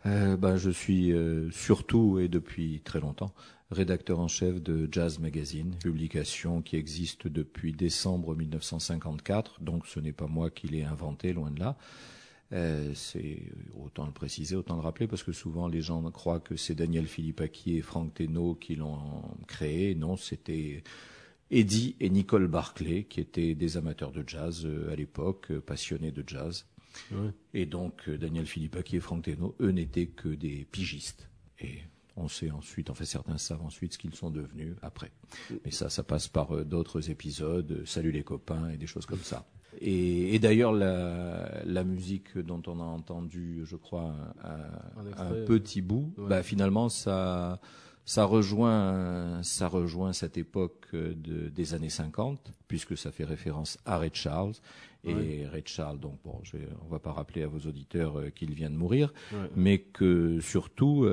Je suis surtout et depuis très longtemps rédacteur en chef de Jazz Magazine, publication qui existe depuis décembre 1954, donc ce n'est pas moi qui l'ai inventé, loin de là. C'est autant le préciser, autant le rappeler, parce que souvent les gens croient que c'est Daniel Philippaki et Frank Teno qui l'ont créé. Non, c'était Eddie et Nicole Barclay, qui étaient des amateurs de jazz à l'époque, passionnés de jazz. Ouais. Et donc Daniel Philippaki et Frank Teno, eux, n'étaient que des pigistes. Et on sait ensuite, enfin certains savent ensuite ce qu'ils sont devenus après. Mais ça passe par d'autres épisodes, Salut les copains et des choses comme ça. Et d'ailleurs, la musique dont on a entendu, je crois, un petit bout, ouais. Finalement, ça rejoint cette époque des années 50, puisque ça fait référence à Ray Charles. Et ouais. Ray Charles, donc on va pas rappeler à vos auditeurs qu'il vient de mourir, ouais. Mais que surtout,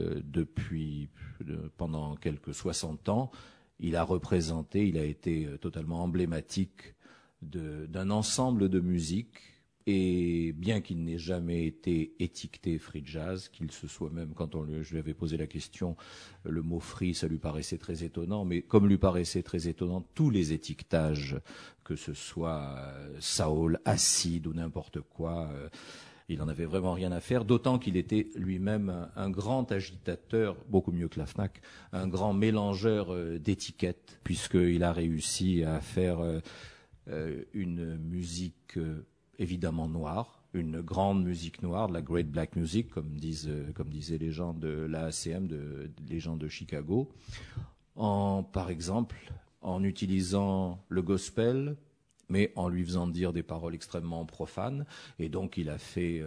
pendant quelques 60 ans, il a été totalement emblématique d'un ensemble de musique, et bien qu'il n'ait jamais été étiqueté free jazz, qu'il se soit même, quand je lui avais posé la question, le mot free, ça lui paraissait très étonnant, mais comme lui paraissait très étonnant tous les étiquetages, que ce soit soul, acid ou n'importe quoi, il n'en avait vraiment rien à faire, d'autant qu'il était lui-même un grand agitateur, beaucoup mieux que la FNAC, un grand mélangeur d'étiquettes, puisqu'il a réussi à faire une musique évidemment noire, une grande musique noire, de la Great Black Music, comme disaient les gens de l'AACM, les gens de Chicago, par exemple, en utilisant le gospel, mais en lui faisant dire des paroles extrêmement profanes. Et donc, il a fait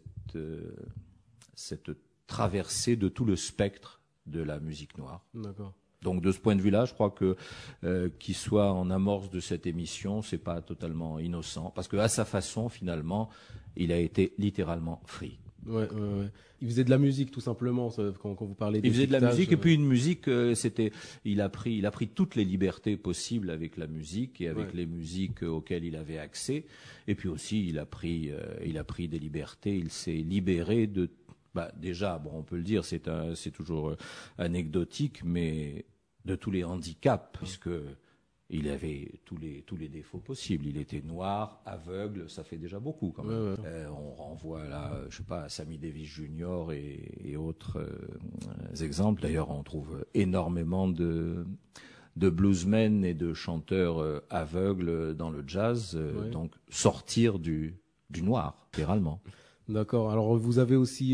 cette traversée de tout le spectre de la musique noire. D'accord. Donc de ce point de vue-là, je crois que qu'il soit en amorce de cette émission, c'est pas totalement innocent, parce que à sa façon, finalement, il a été littéralement free. Ouais. Il faisait de la musique, tout simplement, quand vous parlez. Il faisait de la musique, et puis une musique, il a pris toutes les libertés possibles avec la musique et avec les musiques auxquelles il avait accès. Et puis aussi, il a pris des libertés. Il s'est libéré de. Déjà, on peut le dire, c'est toujours anecdotique, mais de tous les handicaps, puisque il avait tous les défauts possibles. Il était noir, aveugle, ça fait déjà beaucoup quand même. Ouais. On renvoie là, je sais pas, à Sammy Davis Jr. et autres exemples. D'ailleurs, on trouve énormément de bluesmen et de chanteurs aveugles dans le jazz, donc sortir du noir, littéralement. D'accord. Alors, vous avez aussi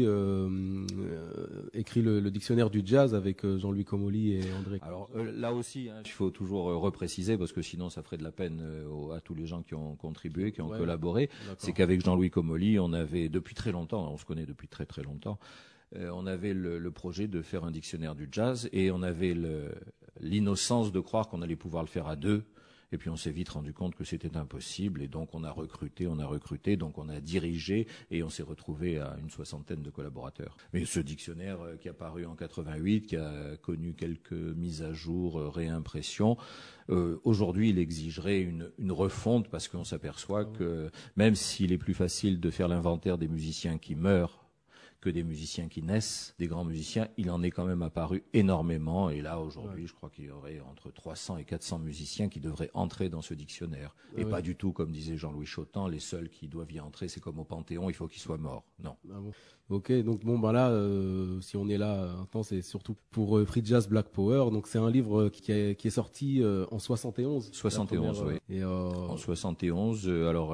écrit le dictionnaire du jazz avec Jean-Louis Comolli et André. Alors là aussi, il faut toujours repréciser, parce que sinon ça ferait de la peine à tous les gens qui ont contribué, qui ont collaboré. D'accord. C'est qu'avec Jean-Louis Comolli, on avait depuis très longtemps, on se connaît depuis très très longtemps, on avait le projet de faire un dictionnaire du jazz, et on avait l'innocence de croire qu'on allait pouvoir le faire à deux. Et puis on s'est vite rendu compte que c'était impossible, et donc on a recruté, donc on a dirigé, et on s'est retrouvé à une 60aine de collaborateurs. Mais ce dictionnaire qui a paru en 88, qui a connu quelques mises à jour, réimpressions, aujourd'hui il exigerait une refonte, parce qu'on s'aperçoit que même s'il est plus facile de faire l'inventaire des musiciens qui meurent que des musiciens qui naissent, des grands musiciens, il en est quand même apparu énormément. Et là, aujourd'hui, je crois qu'il y aurait entre 300 et 400 musiciens qui devraient entrer dans ce dictionnaire. Et pas du tout, comme disait Jean-Louis Chotan, les seuls qui doivent y entrer, c'est comme au Panthéon, il faut qu'ils soient morts. Non. Ah bon. Ok, donc là, si on est là, maintenant, c'est surtout pour Free Jazz Black Power. Donc c'est un livre qui est sorti en 71. 71, oui. Et en 71,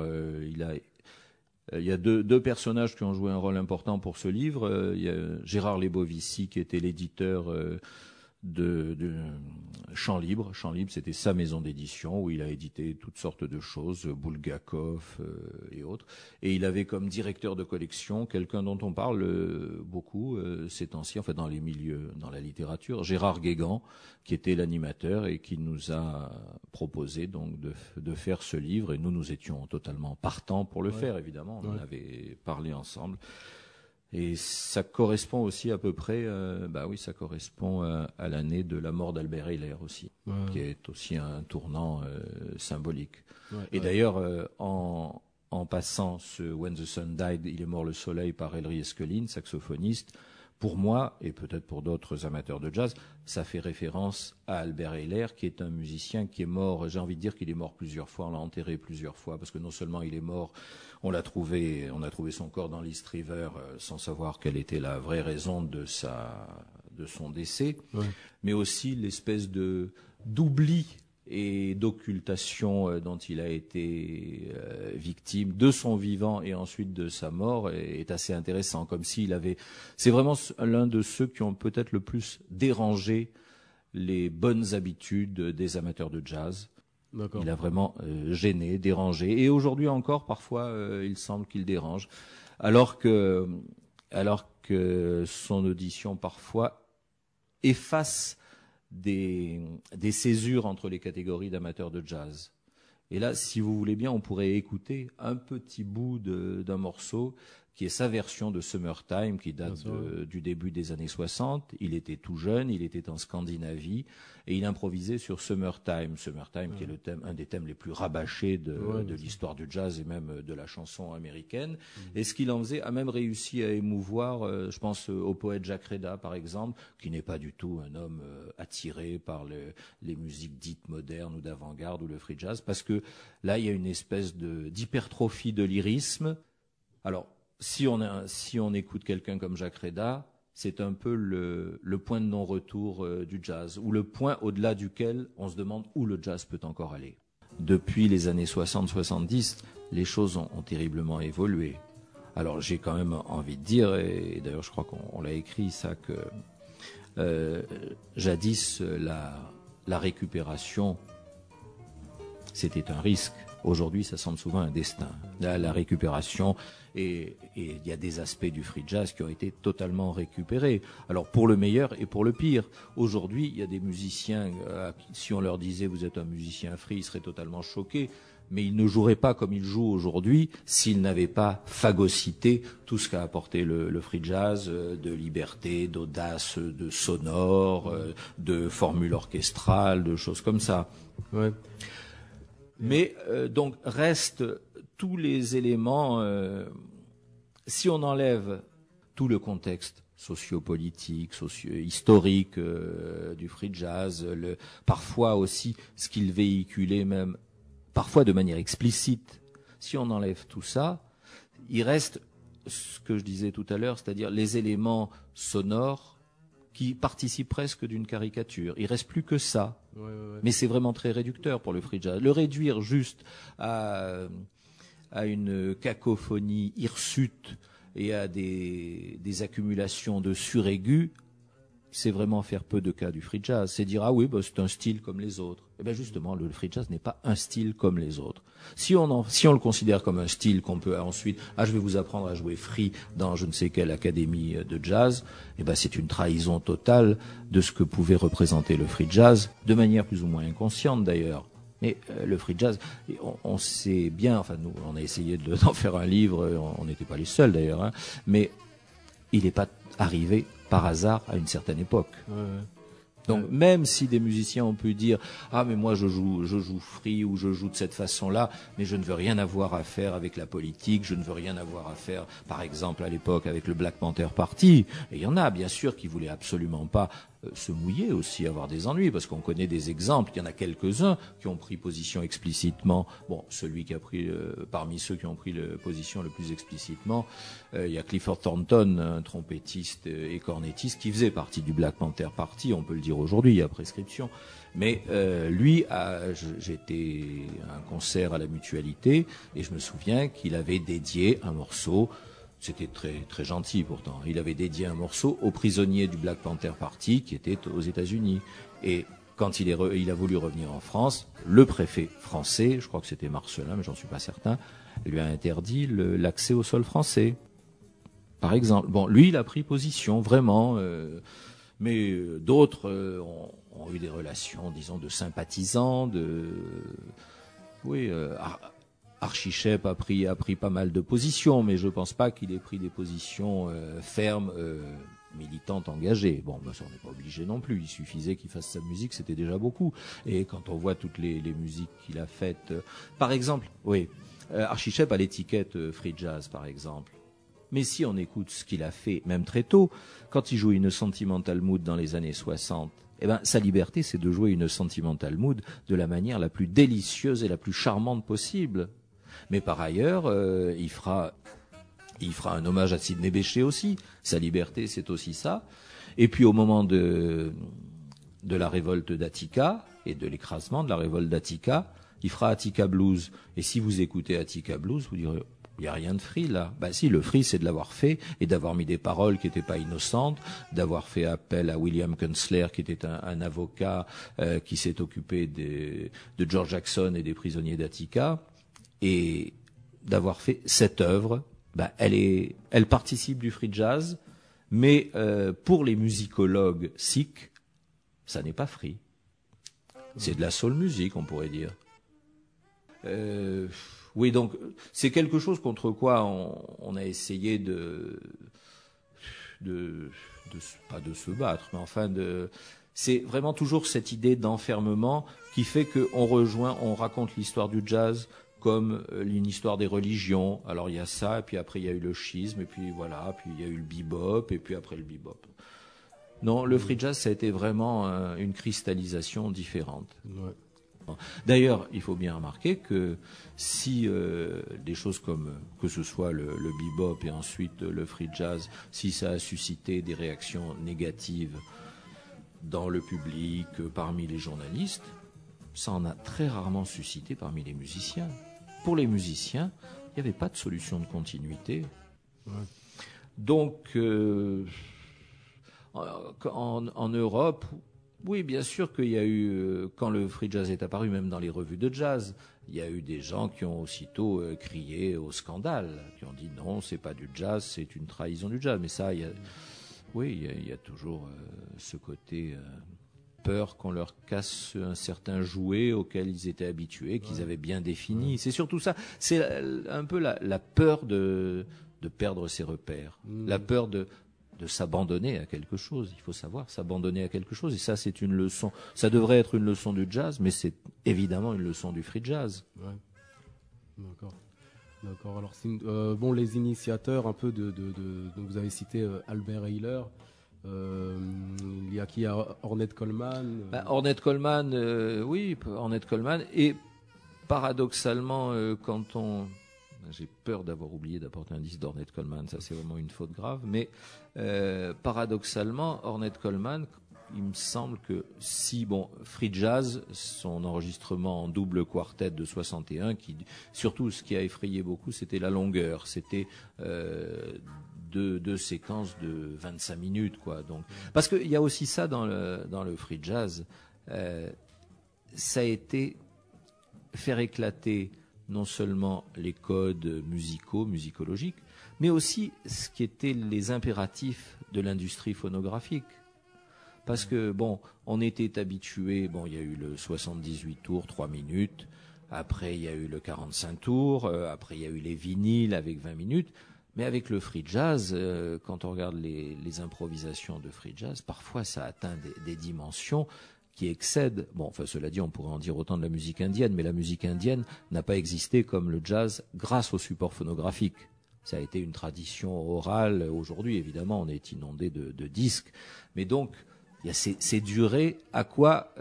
il y a deux personnages qui ont joué un rôle important pour ce livre. Il y a Gérard Lebovici, qui était l'éditeur de Chant Libre. Chant Libre, c'était sa maison d'édition où il a édité toutes sortes de choses, Bulgakov et autres. Et il avait comme directeur de collection quelqu'un dont on parle beaucoup ces temps-ci, en fait dans les milieux, dans la littérature, Gérard Guégan, qui était l'animateur et qui nous a proposé donc de faire ce livre. Et nous étions totalement partants pour le faire, évidemment. On en avait parlé ensemble. Et ça correspond aussi à peu près, ça correspond à l'année de la mort d'Albert Ehler aussi, qui est aussi un tournant symbolique. Et d'ailleurs, en en passant ce When the Sun Died, il est mort le soleil par Ellery Eskelin, saxophoniste. Pour moi, et peut-être pour d'autres amateurs de jazz, ça fait référence à Albert Ayler, qui est un musicien qui est mort, j'ai envie de dire qu'il est mort plusieurs fois, on l'a enterré plusieurs fois, parce que non seulement il est mort, on a trouvé son corps dans l'East River sans savoir quelle était la vraie raison de son décès, ouais. Mais aussi l'espèce d'oubli et d'occultation dont il a été victime de son vivant et ensuite de sa mort est assez intéressant, comme s'il avait... C'est vraiment l'un de ceux qui ont peut-être le plus dérangé les bonnes habitudes des amateurs de jazz. D'accord. Il a vraiment gêné, dérangé, et aujourd'hui encore, parfois, il semble qu'il dérange, alors que son audition, parfois, efface des césures entre les catégories d'amateurs de jazz. Et là, si vous voulez bien, on pourrait écouter un petit bout d'un morceau qui est sa version de Summertime, qui date du début des années 60. Il était tout jeune, il était en Scandinavie, et il improvisait sur Summertime, qui est un des thèmes les plus rabâchés de l'histoire du jazz et même de la chanson américaine. Et ce qu'il en faisait a même réussi à émouvoir, je pense au poète Jacques Reda, par exemple, qui n'est pas du tout un homme attiré par les musiques dites modernes ou d'avant-garde ou le free jazz, parce que là, il y a une espèce d'hypertrophie de lyrisme. Alors, si on écoute quelqu'un comme Jacques Reda, c'est un peu le point de non-retour du jazz, ou le point au-delà duquel on se demande où le jazz peut encore aller. Depuis les années 60-70, les choses ont terriblement évolué. Alors j'ai quand même envie de dire, et d'ailleurs je crois qu'on l'a écrit ça, que jadis la récupération, c'était un risque. Aujourd'hui, ça semble souvent un destin. Là, la récupération, et il y a des aspects du free jazz qui ont été totalement récupérés. Alors, pour le meilleur et pour le pire. Aujourd'hui, il y a des musiciens, si on leur disait vous êtes un musicien free, ils seraient totalement choqués. Mais ils ne joueraient pas comme ils jouent aujourd'hui s'ils n'avaient pas phagocyté tout ce qu'a apporté le free jazz, de liberté, d'audace, de sonore, de formules orchestrales, de choses comme ça. Ouais. Mais donc restent tous les éléments, si on enlève tout le contexte sociopolitique, historique du free jazz, parfois aussi ce qu'il véhiculait même, parfois de manière explicite, si on enlève tout ça, il reste ce que je disais tout à l'heure, c'est-à-dire les éléments sonores qui participent presque d'une caricature. Il reste plus que ça. Ouais. Mais c'est vraiment très réducteur pour le free jazz. Le réduire juste à une cacophonie hirsute et à des accumulations de suraigus, c'est vraiment faire peu de cas du free jazz. C'est dire, ah oui, bah, c'est un style comme les autres. Eh bien justement, le free jazz n'est pas un style comme les autres. Si on le considère comme un style qu'on peut ensuite, je vais vous apprendre à jouer free dans je ne sais quelle académie de jazz, eh ben c'est une trahison totale de ce que pouvait représenter le free jazz, de manière plus ou moins inconsciente d'ailleurs. Mais le free jazz, on sait bien, enfin nous, on a essayé d'en faire un livre, on n'était pas les seuls d'ailleurs, hein, mais il n'est pas arrivé par hasard à une certaine époque. Ouais. Donc même si des musiciens ont pu dire mais moi je joue free ou je joue de cette façon-là, mais je ne veux rien avoir à faire avec la politique, je ne veux rien avoir à faire, par exemple à l'époque avec le Black Panther Party. Et il y en a bien sûr qui voulaient absolument pas se mouiller aussi, avoir des ennuis, parce qu'on connaît des exemples. Il y en a quelques-uns qui ont pris position explicitement. Bon, celui qui a pris parmi ceux qui ont pris position le plus explicitement, il y a Clifford Thornton, un trompettiste et cornettiste qui faisait partie du Black Panther Party. On peut le dire aujourd'hui, il y a prescription. Mais lui, j'étais à un concert à la Mutualité et je me souviens qu'il avait dédié un morceau. C'était très très gentil pourtant. Il avait dédié un morceau aux prisonniers du Black Panther Party qui étaient aux États-Unis. Et quand il a voulu revenir en France, le préfet français, je crois que c'était Marcelin, mais j'en suis pas certain, lui a interdit l'accès au sol français. Par exemple. Bon, lui, il a pris position vraiment, mais d'autres ont eu des relations, disons, de sympathisants, Archie Shepp a pris pas mal de positions, mais je pense pas qu'il ait pris des positions fermes, militantes, engagées. Bon, ça on n'est pas obligé non plus. Il suffisait qu'il fasse sa musique, c'était déjà beaucoup. Et quand on voit toutes les musiques qu'il a faites, par exemple, oui, Archie Shepp a l'étiquette free jazz, par exemple. Mais si on écoute ce qu'il a fait, même très tôt, quand il joue une sentimental mood dans les années 60, eh ben, sa liberté, c'est de jouer une sentimental mood de la manière la plus délicieuse et la plus charmante possible. Mais par ailleurs, il fera un hommage à Sidney Bechet aussi. Sa liberté, c'est aussi ça. Et puis au moment de la révolte d'Attica et de l'écrasement de la révolte d'Attica, il fera Attica Blues. Et si vous écoutez Attica Blues, vous direz, il n'y a rien de free là. Bah si, le free, c'est de l'avoir fait et d'avoir mis des paroles qui n'étaient pas innocentes, d'avoir fait appel à William Kunstler, qui était un avocat qui s'est occupé de George Jackson et des prisonniers d'Attica, et d'avoir fait cette œuvre. Bah, elle participe du free jazz, mais pour les musicologues sikhs, ça n'est pas free. C'est de la soul music, on pourrait dire. Oui, donc c'est quelque chose contre quoi on a essayé pas de se battre, mais enfin c'est vraiment toujours cette idée d'enfermement qui fait on raconte l'histoire du jazz comme une histoire des religions. Alors il y a ça, et puis après il y a eu le schisme, et puis voilà, puis il y a eu le bebop, et puis après le bebop. Non, le free jazz, ça a été vraiment une cristallisation différente. Ouais. D'ailleurs, il faut bien remarquer que si des choses comme, que ce soit le bebop et ensuite le free jazz, si ça a suscité des réactions négatives dans le public, parmi les journalistes, ça en a très rarement suscité parmi les musiciens. Pour les musiciens, il n'y avait pas de solution de continuité. Ouais. Donc, en Europe, oui, bien sûr qu'il y a eu, quand le free jazz est apparu, même dans les revues de jazz, il y a eu des gens qui ont aussitôt crié au scandale, qui ont dit non, c'est pas du jazz, c'est une trahison du jazz. Mais ça, il y a toujours ce côté peur qu'on leur casse un certain jouet auquel ils étaient habitués, qu'ils avaient bien défini. Ouais. C'est surtout ça. C'est un peu la peur de perdre ses repères, la peur de s'abandonner à quelque chose. Il faut savoir s'abandonner à quelque chose, et ça, c'est une leçon. Ça devrait être une leçon du jazz, mais c'est évidemment une leçon du free jazz. Ouais. D'accord. Alors, bon, les initiateurs un peu donc vous avez cité Albert Ayler. Il y a qui a Ornette Coleman. Ornette Coleman, oui, Ornette Coleman. Et paradoxalement, j'ai peur d'avoir oublié d'apporter un disque d'Ornette Coleman, ça c'est vraiment une faute grave, mais paradoxalement, Ornette Coleman, il me semble que free jazz, son enregistrement en double quartet de 61, surtout ce qui a effrayé beaucoup, c'était la longueur, c'était deux séquences de 25 minutes, quoi. Donc, parce qu'il y a aussi ça dans le free jazz, ça a été faire éclater non seulement les codes musicologiques, mais aussi ce qui étaient les impératifs de l'industrie phonographique. Parce que, on était habitué, il y a eu le 78 tours, 3 minutes, après il y a eu le 45 tours, après il y a eu les vinyles avec 20 minutes, mais avec le free jazz, quand on regarde les improvisations de free jazz, parfois ça atteint des dimensions qui excède, cela dit, on pourrait en dire autant de la musique indienne, mais la musique indienne n'a pas existé comme le jazz grâce au support phonographique. Ça a été une tradition orale. Aujourd'hui, évidemment, on est inondé de disques. Mais donc, il y a ces durées à quoi,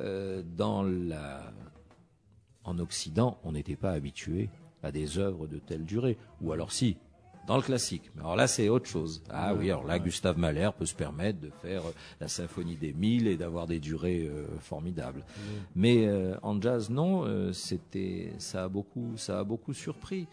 en Occident, on n'était pas habitué à des œuvres de telle durée. Ou alors si, dans le classique. Mais alors là, c'est autre chose. Ah oui, alors là, Gustave Mahler peut se permettre de faire la symphonie des 1000 et d'avoir des durées formidables. Mais en jazz, non, ça a beaucoup surpris,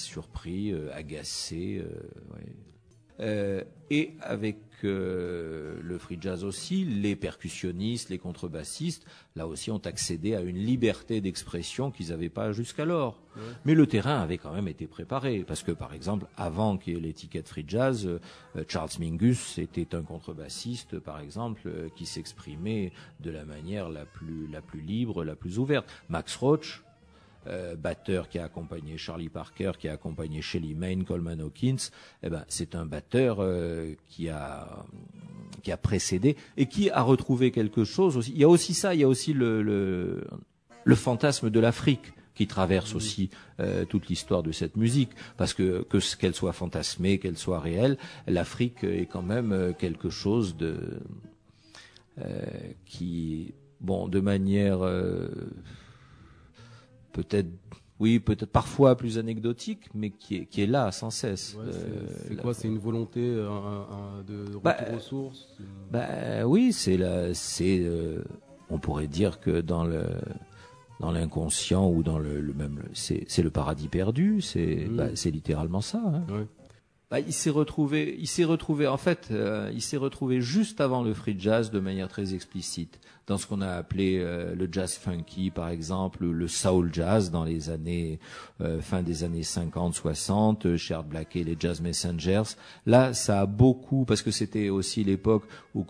agacé. Ouais. Et avec le free jazz aussi, les percussionnistes, les contrebassistes, là aussi ont accédé à une liberté d'expression qu'ils n'avaient pas jusqu'alors. Ouais. Mais le terrain avait quand même été préparé, parce que par exemple, avant qu'il y ait l'étiquette free jazz, Charles Mingus était un contrebassiste, par exemple, qui s'exprimait de la manière la plus libre, la plus ouverte. Max Roach, batteur qui a accompagné Charlie Parker, qui a accompagné Shelly Manne, Coleman Hawkins, c'est un batteur qui a précédé et qui a retrouvé quelque chose aussi. Il y a aussi ça, il y a aussi le fantasme de l'Afrique qui traverse aussi toute l'histoire de cette musique, parce qu'elle soit fantasmée, qu'elle soit réelle, l'Afrique est quand même quelque chose qui, bon, de manière peut-être parfois plus anecdotique, mais qui est là sans cesse. Ouais, c'est quoi? C'est une volonté de retour aux sources? Oui, on pourrait dire que dans l'inconscient ou dans c'est le paradis perdu. C'est littéralement ça. Hein. Ouais. Il s'est retrouvé en fait, il s'est retrouvé juste avant le free jazz de manière très explicite dans ce qu'on a appelé le jazz funky par exemple, ou le soul jazz dans les années fin des années 50-60, chez Art Blakey, les Jazz Messengers. Là, ça a beaucoup, parce que c'était aussi l'époque où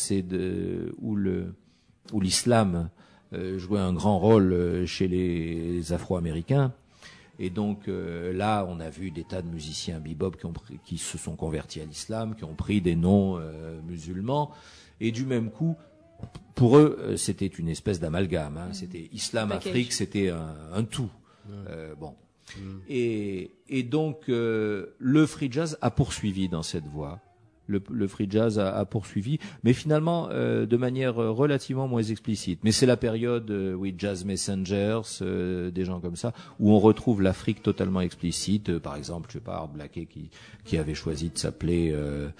où l'islam jouait un grand rôle chez les Afro-Américains. Et donc là, on a vu des tas de musiciens bebop qui se sont convertis à l'islam, qui ont pris des noms musulmans, et du même coup, pour eux, c'était une espèce d'amalgame. Hein. C'était islam-Afrique, c'était un tout. Bon. Et donc, le free jazz a poursuivi dans cette voie. Le free jazz a poursuivi, mais finalement de manière relativement moins explicite. Mais c'est la période, Jazz Messengers, des gens comme ça, où on retrouve l'Afrique totalement explicite. Par exemple, je sais pas, Art Blakey qui avait choisi de s'appeler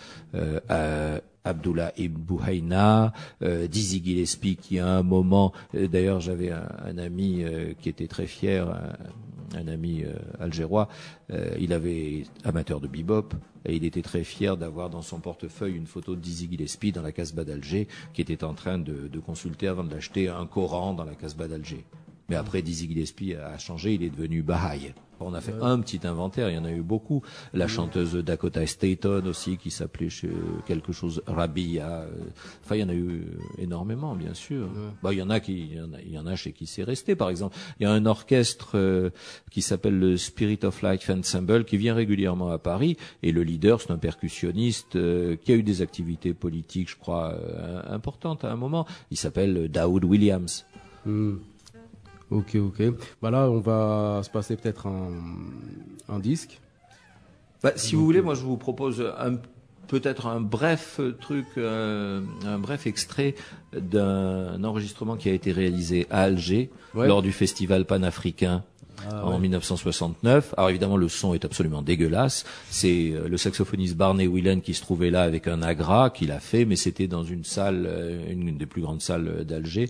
Abdullah Ibn Buhaina, Dizzy Gillespie qui à un moment, d'ailleurs j'avais un ami qui était très fier, un ami algérois, il avait amateur de bebop et il était très fier d'avoir dans son portefeuille une photo de Dizzy Gillespie dans la Casbah d'Alger, qui était en train de consulter avant de l'acheter un Coran dans la Casbah d'Alger. Mais après, Dizzy Gillespie a changé, il est devenu Baha'i. On a fait un petit inventaire, il y en a eu beaucoup. La chanteuse Dakota Staton aussi, qui s'appelait quelque chose Rabia. Enfin, il y en a eu énormément, bien sûr. Il y en a chez qui c'est resté. Par exemple, il y a un orchestre qui s'appelle le Spirit of Life Ensemble, qui vient régulièrement à Paris. Et le leader, c'est un percussionniste qui a eu des activités politiques, je crois, importantes à un moment. Il s'appelle Daoud Williams. Ok. Là, on va se passer peut-être un disque. Si vous voulez, moi, je vous propose peut-être un bref truc, un bref extrait d'un enregistrement qui a été réalisé à Alger lors du festival panafricain en 1969. Alors évidemment, le son est absolument dégueulasse. C'est le saxophoniste Barney Whelan qui se trouvait là avec un Agra qui l'a fait, mais c'était dans une salle, une des plus grandes salles d'Alger.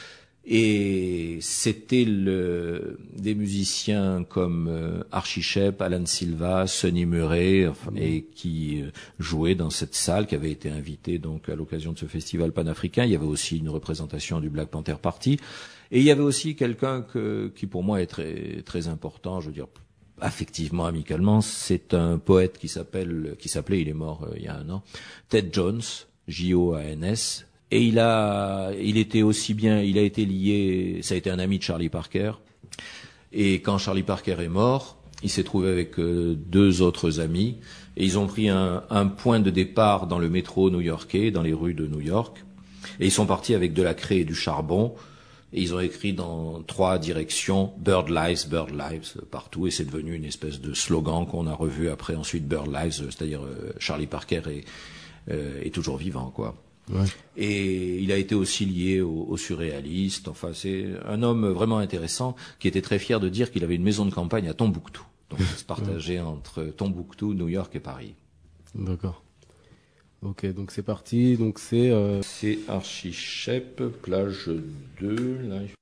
Et c'était des musiciens comme Archie Shepp, Alan Silva, Sonny Murray, et qui jouaient dans cette salle, qui avait été invitée donc à l'occasion de ce festival panafricain. Il y avait aussi une représentation du Black Panther Party, et il y avait aussi quelqu'un qui pour moi est très très important, je veux dire affectivement, amicalement. C'est un poète qui s'appelait, il est mort il y a un an, Ted Jones, Joans. Et il a été lié, ça a été un ami de Charlie Parker. Et quand Charlie Parker est mort, il s'est trouvé avec deux autres amis. Et ils ont pris un point de départ dans le métro new-yorkais, dans les rues de New York. Et ils sont partis avec de la craie et du charbon. Et ils ont écrit dans 3 directions Bird Lives partout. Et c'est devenu une espèce de slogan qu'on a revu après ensuite, Bird Lives, c'est-à-dire Charlie Parker est toujours vivant, quoi. Ouais. Et il a été aussi lié aux surréalistes. Enfin, c'est un homme vraiment intéressant qui était très fier de dire qu'il avait une maison de campagne à Tombouctou. Donc, il se partageait entre Tombouctou, New York et Paris. D'accord. Ok, donc c'est parti. Donc c'est Archie Shepp, plage 2. Là, il